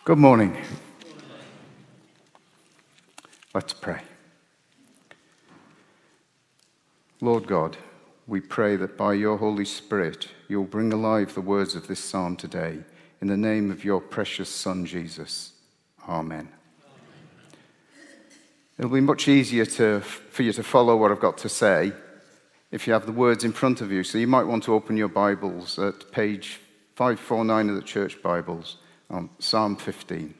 Good morning. Let's pray. Lord God, we pray that by your Holy Spirit, you'll bring alive the words of this psalm today, in the name of your precious Son, Jesus. Amen. It'll be much easier for you to follow what I've got to say if you have the words in front of you. So you might want to open your Bibles at page 549 of the Church Bibles, on Psalm 15.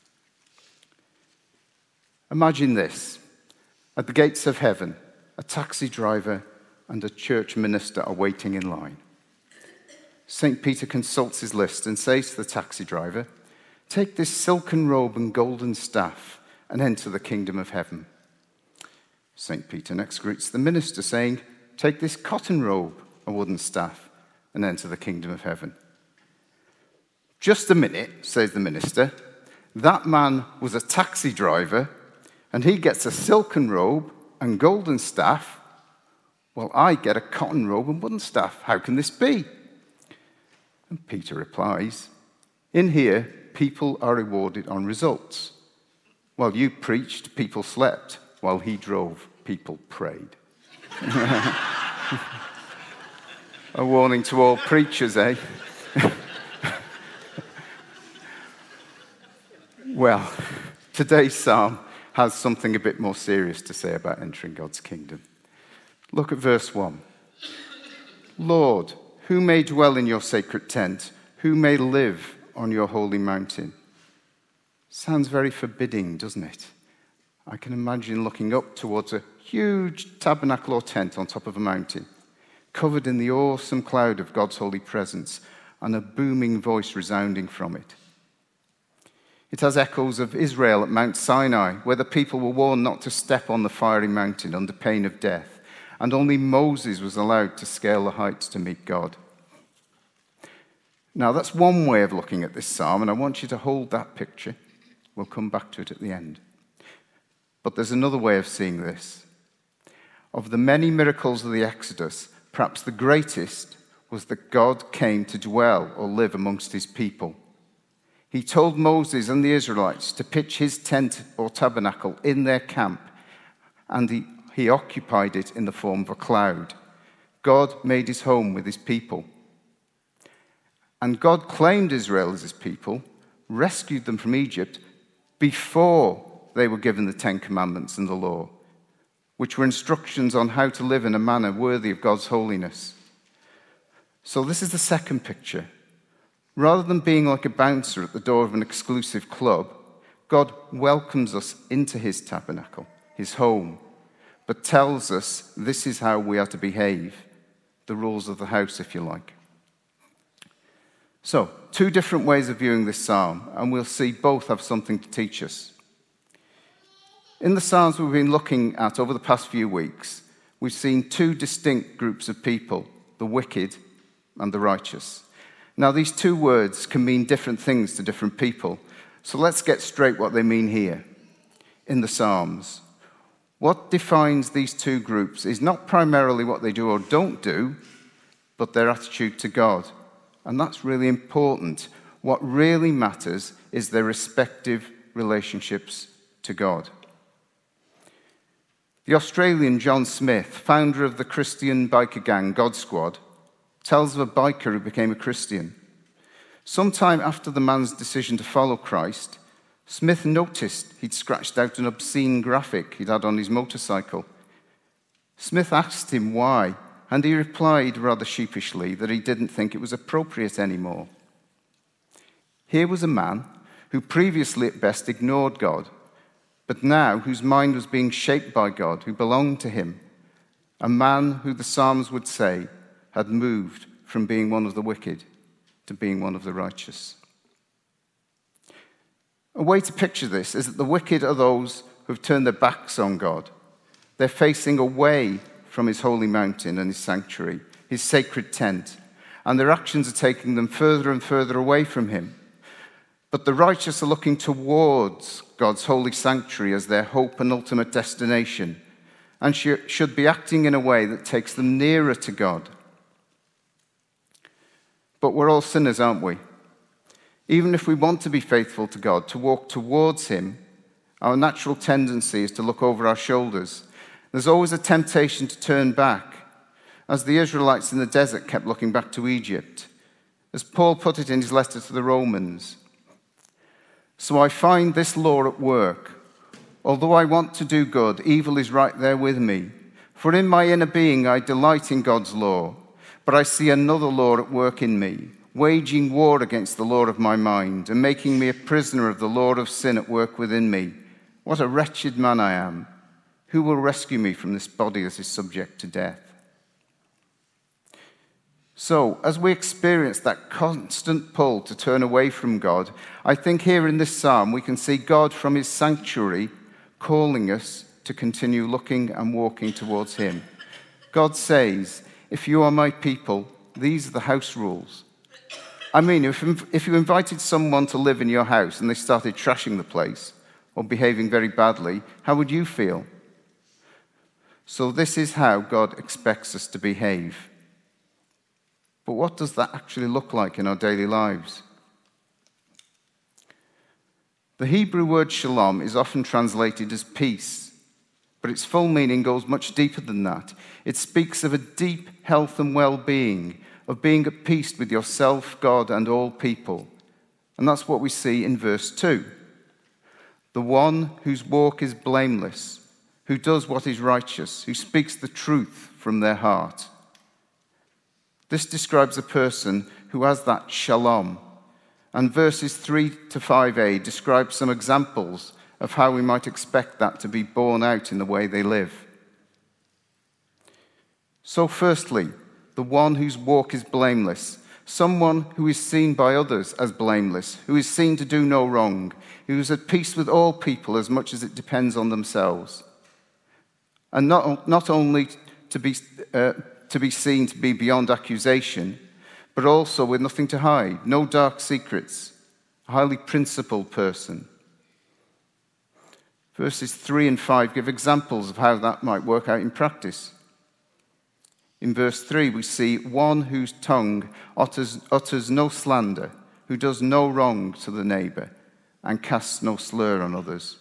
Imagine this. At the gates of heaven, a taxi driver and a church minister are waiting in line. St. Peter consults his list and says to the taxi driver, "Take this silken robe and golden staff and enter the kingdom of heaven." St. Peter next greets the minister saying, "Take this cotton robe and wooden staff and enter the kingdom of heaven." "Just a minute," says the minister. "That man was a taxi driver and he gets a silken robe and golden staff. Well, I get a cotton robe and wooden staff. How can this be?" And Peter replies, "In here, people are rewarded on results. While you preached, people slept. While he drove, people prayed." A warning to all preachers, eh? Well, today's psalm has something a bit more serious to say about entering God's kingdom. Look at verse 1. "Lord, who may dwell in your sacred tent? Who may live on your holy mountain?" Sounds very forbidding, doesn't it? I can imagine looking up towards a huge tabernacle or tent on top of a mountain, covered in the awesome cloud of God's holy presence, and a booming voice resounding from it. It has echoes of Israel at Mount Sinai, where the people were warned not to step on the fiery mountain under pain of death, and only Moses was allowed to scale the heights to meet God. Now, that's one way of looking at this psalm, and I want you to hold that picture. We'll come back to it at the end. But there's another way of seeing this. Of the many miracles of the Exodus, perhaps the greatest was that God came to dwell or live amongst his people. He told Moses and the Israelites to pitch his tent or tabernacle in their camp, and he occupied it in the form of a cloud. God made his home with his people. And God claimed Israel as his people, rescued them from Egypt before they were given the Ten Commandments and the law, which were instructions on how to live in a manner worthy of God's holiness. So this is the second picture. Rather than being like a bouncer at the door of an exclusive club, God welcomes us into his tabernacle, his home, but tells us this is how we are to behave, the rules of the house, if you like. So, two different ways of viewing this psalm, and we'll see both have something to teach us. In the psalms we've been looking at over the past few weeks, we've seen two distinct groups of people, the wicked and the righteous. Now, these two words can mean different things to different people, so let's get straight what they mean here in the Psalms. What defines these two groups is not primarily what they do or don't do, but their attitude to God. And that's really important. What really matters is their respective relationships to God. The Australian John Smith, founder of the Christian biker gang God Squad, tells of a biker who became a Christian. Sometime after the man's decision to follow Christ, Smith noticed he'd scratched out an obscene graphic he'd had on his motorcycle. Smith asked him why, and he replied rather sheepishly that he didn't think it was appropriate anymore. Here was a man who previously at best ignored God, but now whose mind was being shaped by God, who belonged to him. A man who the Psalms would say had moved from being one of the wicked to being one of the righteous. A way to picture this is that the wicked are those who have turned their backs on God. They're facing away from his holy mountain and his sanctuary, his sacred tent, and their actions are taking them further and further away from him. But the righteous are looking towards God's holy sanctuary as their hope and ultimate destination, and should be acting in a way that takes them nearer to God. But we're all sinners, aren't we? Even if we want to be faithful to God, to walk towards him, our natural tendency is to look over our shoulders. There's always a temptation to turn back, as the Israelites in the desert kept looking back to Egypt. As Paul put it in his letter to the Romans, "So I find this law at work. Although I want to do good, evil is right there with me. For in my inner being I delight in God's law, but I see another law at work in me, waging war against the law of my mind and making me a prisoner of the law of sin at work within me. What a wretched man I am. Who will rescue me from this body that is subject to death?" So, as we experience that constant pull to turn away from God, I think here in this psalm we can see God from his sanctuary calling us to continue looking and walking towards him. God says, "If you are my people, these are the house rules." I mean, if you invited someone to live in your house and they started trashing the place or behaving very badly, how would you feel? So this is how God expects us to behave. But what does that actually look like in our daily lives? The Hebrew word shalom is often translated as peace, but its full meaning goes much deeper than that. It speaks of a deep health and well-being, of being at peace with yourself, God, and all people. And that's what we see in verse 2. The one whose walk is blameless, who does what is righteous, who speaks the truth from their heart. This describes a person who has that shalom. And verses 3 to 5a describe some examples of how we might expect that to be borne out in the way they live. So firstly, the one whose walk is blameless, someone who is seen by others as blameless, who is seen to do no wrong, who is at peace with all people as much as it depends on themselves. And not only to be seen to be beyond accusation, but also with nothing to hide, no dark secrets, a highly principled person. Verses 3 and 5 give examples of how that might work out in practice. In verse 3, we see one whose tongue utters no slander, who does no wrong to the neighbor, and casts no slur on others.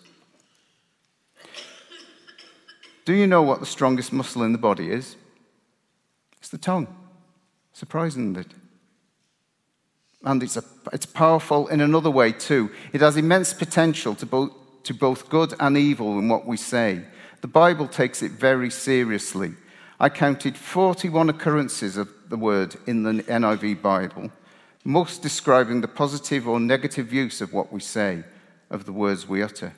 Do you know what the strongest muscle in the body is? It's the tongue. Surprising, isn't it? And it's powerful in another way too. It has immense potential to both good and evil in what we say. The Bible takes it very seriously. I counted 41 occurrences of the word in the NIV Bible, most describing the positive or negative use of what we say, of the words we utter.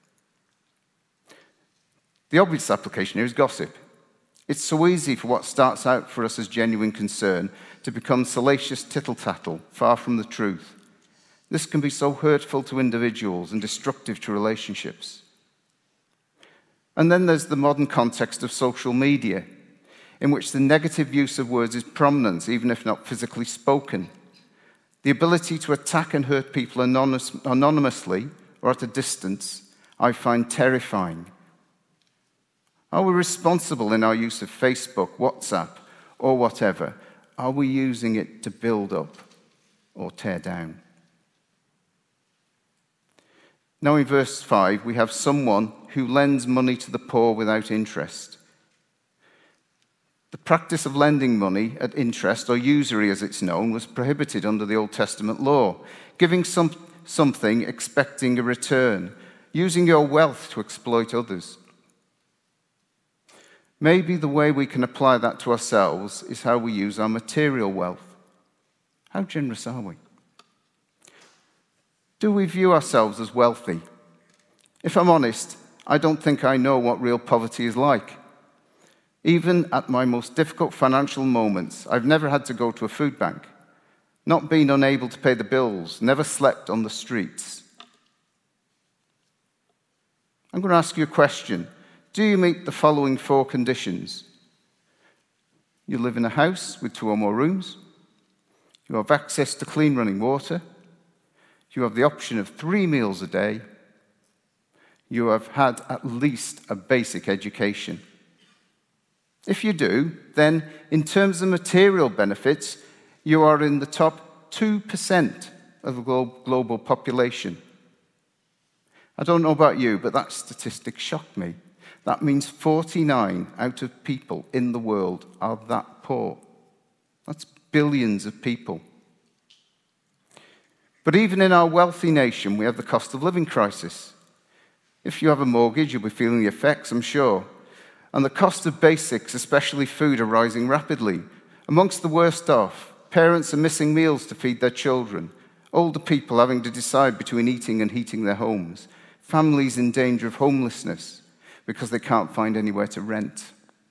The obvious application here is gossip. It's so easy for what starts out for us as genuine concern to become salacious tittle-tattle, far from the truth. This can be so hurtful to individuals and destructive to relationships. And then there's the modern context of social media, in which the negative use of words is prominent, even if not physically spoken. The ability to attack and hurt people anonymously or at a distance, I find terrifying. Are we responsible in our use of Facebook, WhatsApp, or whatever? Are we using it to build up or tear down? Now in verse 5, we have someone who lends money to the poor without interest. The practice of lending money at interest, or usury as it's known, was prohibited under the Old Testament law. Giving something, expecting a return, using your wealth to exploit others. Maybe the way we can apply that to ourselves is how we use our material wealth. How generous are we? Do we view ourselves as wealthy? If I'm honest, I don't think I know what real poverty is like. Even at my most difficult financial moments, I've never had to go to a food bank, not been unable to pay the bills, never slept on the streets. I'm going to ask you a question. Do you meet the following 4 conditions? You live in a house with 2 or more rooms. You have access to clean running water. You have the option of 3 meals a day. You have had at least a basic education. If you do, then in terms of material benefits, you are in the top 2% of the global population. I don't know about you, but that statistic shocked me. That means 49 out of people in the world are that poor. That's billions of people. But even in our wealthy nation, we have the cost of living crisis. If you have a mortgage, you'll be feeling the effects, I'm sure. And the cost of basics, especially food, are rising rapidly. Amongst the worst off, parents are missing meals to feed their children, older people having to decide between eating and heating their homes, families in danger of homelessness because they can't find anywhere to rent.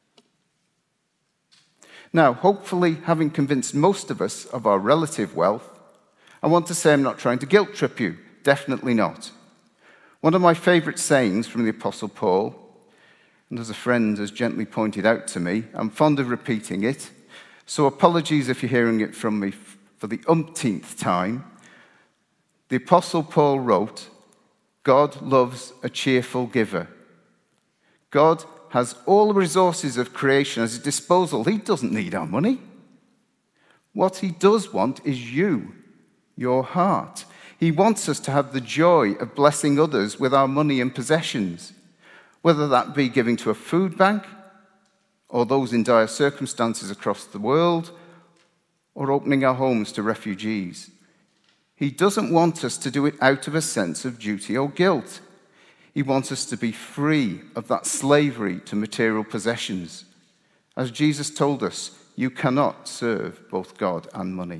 Now, hopefully, having convinced most of us of our relative wealth, I want to say I'm not trying to guilt trip you. Definitely not. One of my favorite sayings from the Apostle Paul, and as a friend has gently pointed out to me, I'm fond of repeating it, so apologies if you're hearing it from me for the umpteenth time. The Apostle Paul wrote, God loves a cheerful giver. God has all the resources of creation at his disposal. He doesn't need our money. What he does want is you, your heart. He wants us to have the joy of blessing others with our money and possessions, whether that be giving to a food bank or those in dire circumstances across the world, or opening our homes to refugees. He doesn't want us to do it out of a sense of duty or guilt. He wants us to be free of that slavery to material possessions. As Jesus told us, you cannot serve both God and money.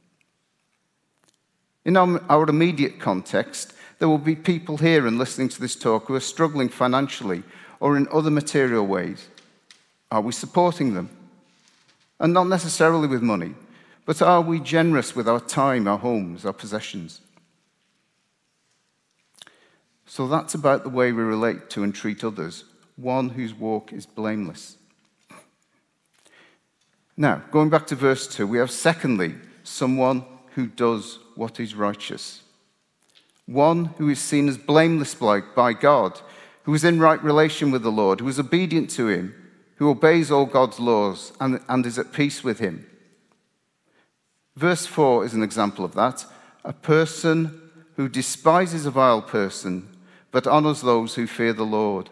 In our immediate context, there will be people here and listening to this talk who are struggling financially or in other material ways. Are we supporting them? And not necessarily with money, but are we generous with our time, our homes, our possessions? So that's about the way we relate to and treat others, one whose walk is blameless. Now, going back to verse 2, we have secondly, someone who does what is righteous. One who is seen as blameless by God, who is in right relation with the Lord, who is obedient to him, who obeys all God's laws and is at peace with him. Verse 4 is an example of that. A person who despises a vile person, but honors those who fear the Lord.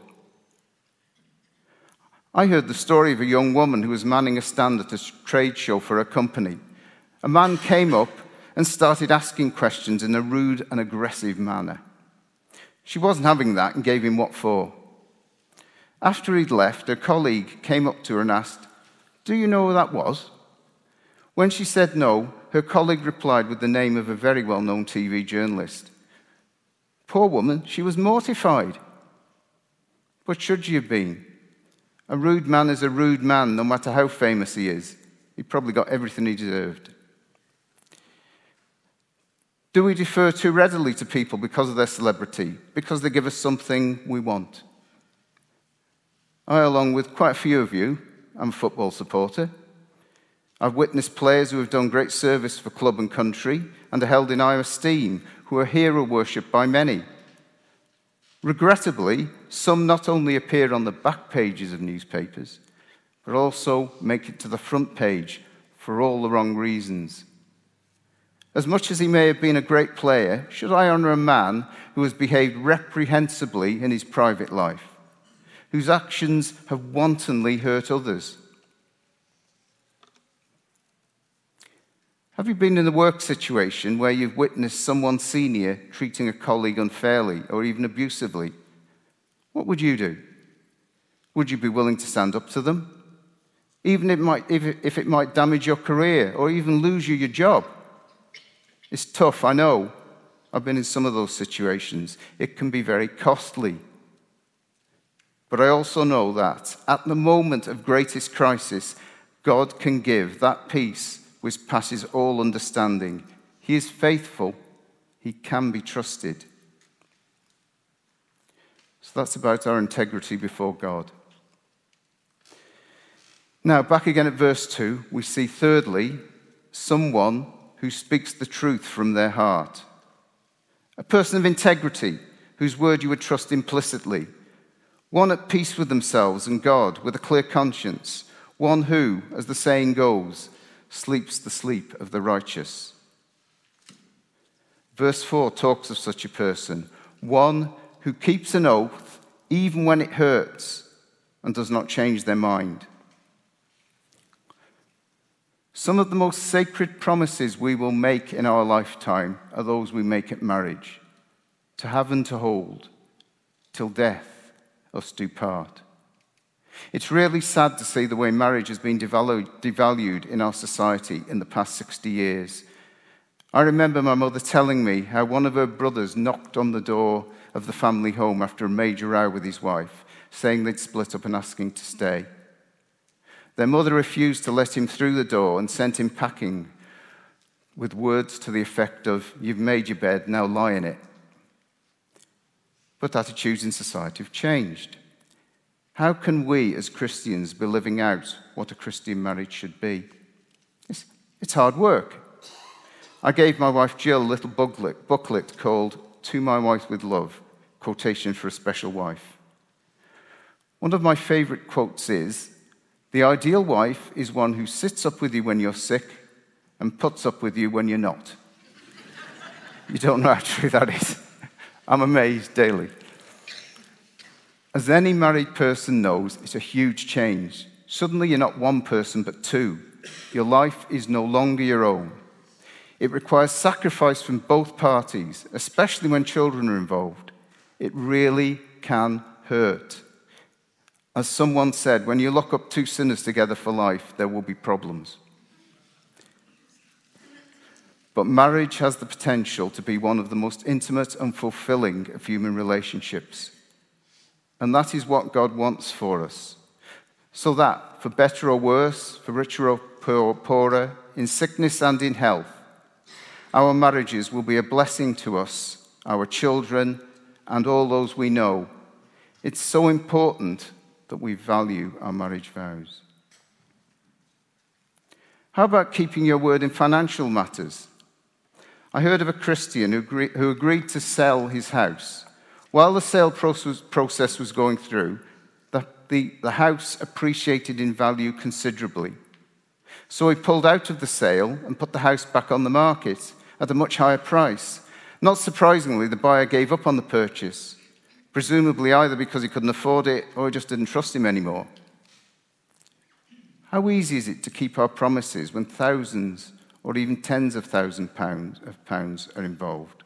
I heard the story of a young woman who was manning a stand at a trade show for a company. A man came up and started asking questions in a rude and aggressive manner. She wasn't having that and gave him what for. After he'd left, her colleague came up to her and asked, "Do you know who that was?" When she said no, her colleague replied with the name of a very well-known TV journalist. Poor woman, she was mortified. But should she have been? A rude man is a rude man, no matter how famous he is. He probably got everything he deserved. Do we defer too readily to people because of their celebrity, because they give us something we want? I, along with quite a few of you, am a football supporter. I've witnessed players who have done great service for club and country and are held in high esteem, who are hero worshipped by many. Regrettably, some not only appear on the back pages of newspapers, but also make it to the front page for all the wrong reasons. As much as he may have been a great player, should I honour a man who has behaved reprehensibly in his private life, whose actions have wantonly hurt others? Have you been in a work situation where you've witnessed someone senior treating a colleague unfairly or even abusively? What would you do? Would you be willing to stand up to them? Even if it might damage your career or even lose you your job? It's tough, I know. I've been in some of those situations. It can be very costly. But I also know that at the moment of greatest crisis, God can give that peace which passes all understanding. He is faithful. He can be trusted. So that's about our integrity before God. Now, back again at verse 2, we see thirdly, someone who speaks the truth from their heart. A person of integrity, whose word you would trust implicitly. One at peace with themselves and God, with a clear conscience. One who, as the saying goes, sleeps the sleep of the righteous. Verse 4 talks of such a person, one who keeps an oath even when it hurts and does not change their mind. Some of the most sacred promises we will make in our lifetime are those we make at marriage, to have and to hold, till death us do part. It's really sad to see the way marriage has been devalued in our society in the past 60 years. I remember my mother telling me how one of her brothers knocked on the door of the family home after a major row with his wife, saying they'd split up and asking to stay. Their mother refused to let him through the door and sent him packing with words to the effect of, "You've made your bed, now lie in it." But attitudes in society have changed. How can we as Christians be living out what a Christian marriage should be? It's hard work. I gave my wife Jill a little booklet called "To My Wife with Love," quotation for a special wife. One of my favorite quotes is, "The ideal wife is one who sits up with you when you're sick and puts up with you when you're not." You don't know how true that is. I'm amazed daily. As any married person knows, it's a huge change. Suddenly you're not one person but two. Your life is no longer your own. It requires sacrifice from both parties, especially when children are involved. It really can hurt. As someone said, when you lock up two sinners together for life, there will be problems. But marriage has the potential to be one of the most intimate and fulfilling of human relationships. And that is what God wants for us. So that, for better or worse, for richer or poorer, in sickness and in health, our marriages will be a blessing to us, our children, and all those we know. It's so important that we value our marriage vows. How about keeping your word in financial matters? I heard of a Christian who agreed to sell his house. While the sale process was going through, the house appreciated in value considerably. So he pulled out of the sale and put the house back on the market at a much higher price. Not surprisingly, the buyer gave up on the purchase, presumably either because he couldn't afford it or he just didn't trust him anymore. How easy is it to keep our promises when thousands or even tens of thousands of pounds are involved?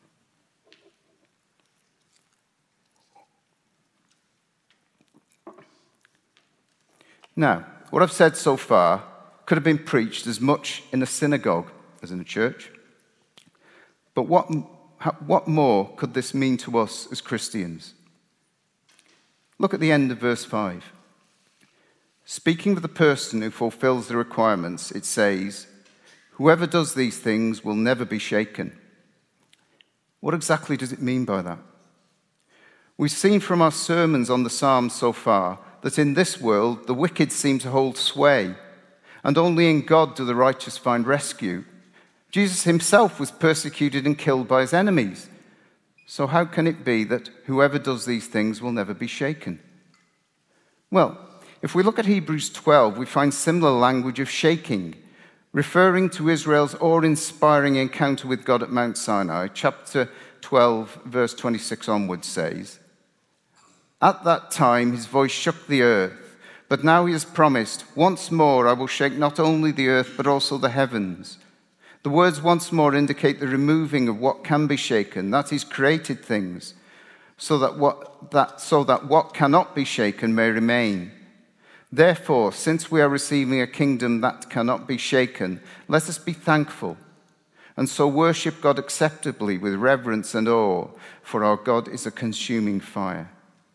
Now, what I've said so far could have been preached as much in a synagogue as in a church. But what more could this mean to us as Christians? Look at the end of verse 5. Speaking of the person who fulfills the requirements, it says, "Whoever does these things will never be shaken." What exactly does it mean by that? We've seen from our sermons on the Psalms so far that in this world the wicked seem to hold sway, and only in God do the righteous find rescue. Jesus himself was persecuted and killed by his enemies. So how can it be that whoever does these things will never be shaken? Well, if we look at Hebrews 12, we find similar language of shaking, referring to Israel's awe-inspiring encounter with God at Mount Sinai. Chapter 12, verse 26 onwards says, "At that time his voice shook the earth, but now he has promised, 'Once more I will shake not only the earth but also the heavens.' The words 'once more' indicate the removing of what can be shaken, that is, created things, so that what cannot be shaken may remain. Therefore, since we are receiving a kingdom that cannot be shaken, let us be thankful, and so worship God acceptably with reverence and awe, for our God is a consuming fire."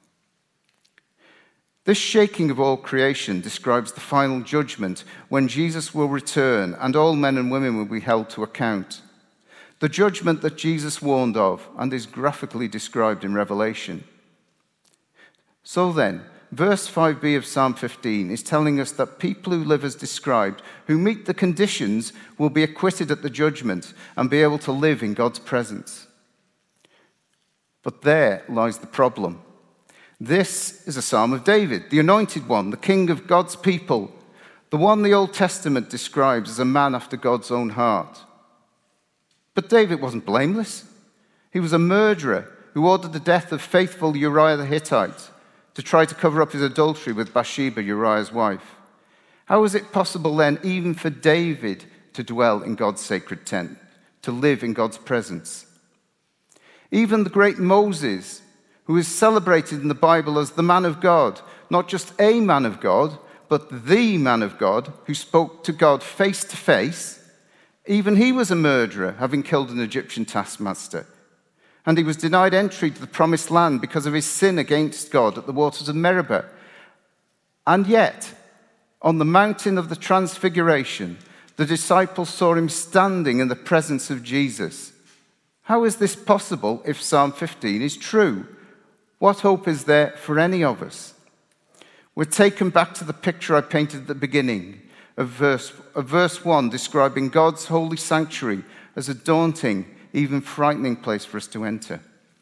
This shaking of all creation describes the final judgment when Jesus will return and all men and women will be held to account. The judgment that Jesus warned of and is graphically described in Revelation. So then, verse 5b of Psalm 15 is telling us that people who live as described, who meet the conditions, will be acquitted at the judgment and be able to live in God's presence. But there lies the problem. This is a Psalm of David, the anointed one, the king of God's people, the one the Old Testament describes as a man after God's own heart. But David wasn't blameless. He was a murderer who ordered the death of faithful Uriah the Hittite to try to cover up his adultery with Bathsheba, Uriah's wife. How was it possible then, even for David, to dwell in God's sacred tent, to live in God's presence? Even the great Moses, who is celebrated in the Bible as the man of God, not just a man of God, but the man of God, who spoke to God face to face, even he was a murderer, having killed an Egyptian taskmaster. And he was denied entry to the promised land because of his sin against God at the waters of Meribah. And yet, on the mountain of the Transfiguration, the disciples saw him standing in the presence of Jesus. How is this possible if Psalm 15 is true? What hope is there for any of us? We're taken back to the picture I painted at the beginning of verse 1, describing God's holy sanctuary as a daunting, even frightening place for us to enter.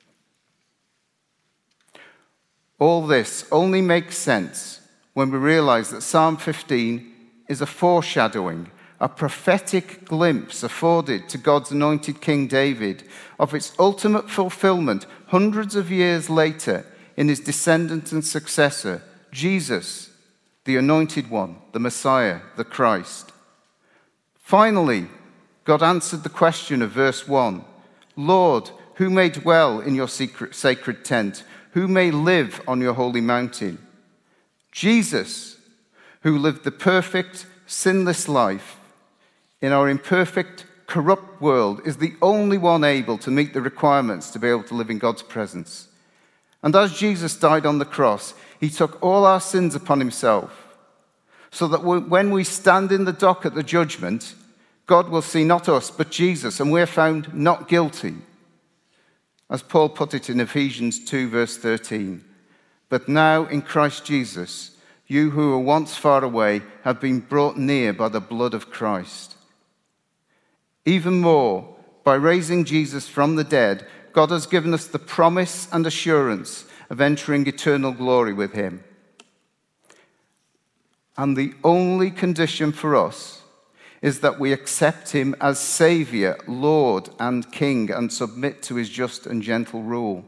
All this only makes sense when we realize that Psalm 15 is a foreshadowing, a prophetic glimpse afforded to God's anointed King David of its ultimate fulfillment hundreds of years later in his descendant and successor, Jesus, the Anointed One, the Messiah, the Christ. Finally, God answered the question of verse 1. Lord, who may dwell in your sacred tent? Who may live on your holy mountain? Jesus, who lived the perfect, sinless life in our imperfect, corrupt world, is the only one able to meet the requirements to be able to live in God's presence. And as Jesus died on the cross, he took all our sins upon himself, so that when we stand in the dock at the judgment, God will see not us, but Jesus, and we're found not guilty. As Paul put it in Ephesians 2, verse 13, but now in Christ Jesus, you who were once far away have been brought near by the blood of Christ. Even more, by raising Jesus from the dead, God has given us the promise and assurance of entering eternal glory with him. And the only condition for us is that we accept him as Savior, Lord, and King, and submit to his just and gentle rule.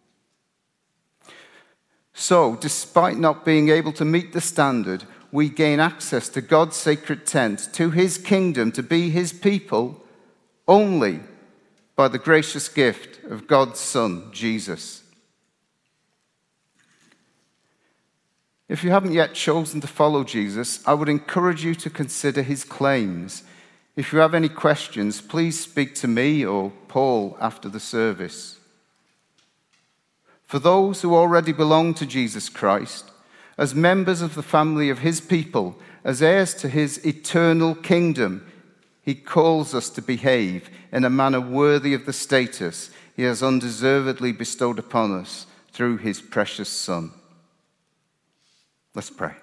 So, despite not being able to meet the standard, we gain access to God's sacred tent, to his kingdom, to be his people, only by the gracious gift of God's Son, Jesus. If you haven't yet chosen to follow Jesus, I would encourage you to consider his claims. If you have any questions, please speak to me or Paul after the service. For those who already belong to Jesus Christ, as members of the family of his people, as heirs to his eternal kingdom, he calls us to behave in a manner worthy of the status he has undeservedly bestowed upon us through his precious Son. Let's pray.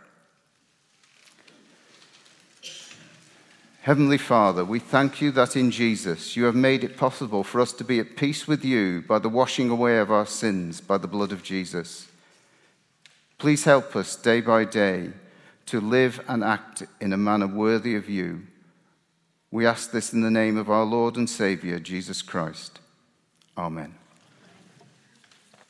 Heavenly Father, we thank you that in Jesus you have made it possible for us to be at peace with you by the washing away of our sins by the blood of Jesus. Please help us day by day to live and act in a manner worthy of you. We ask this in the name of our Lord and Savior, Jesus Christ. Amen.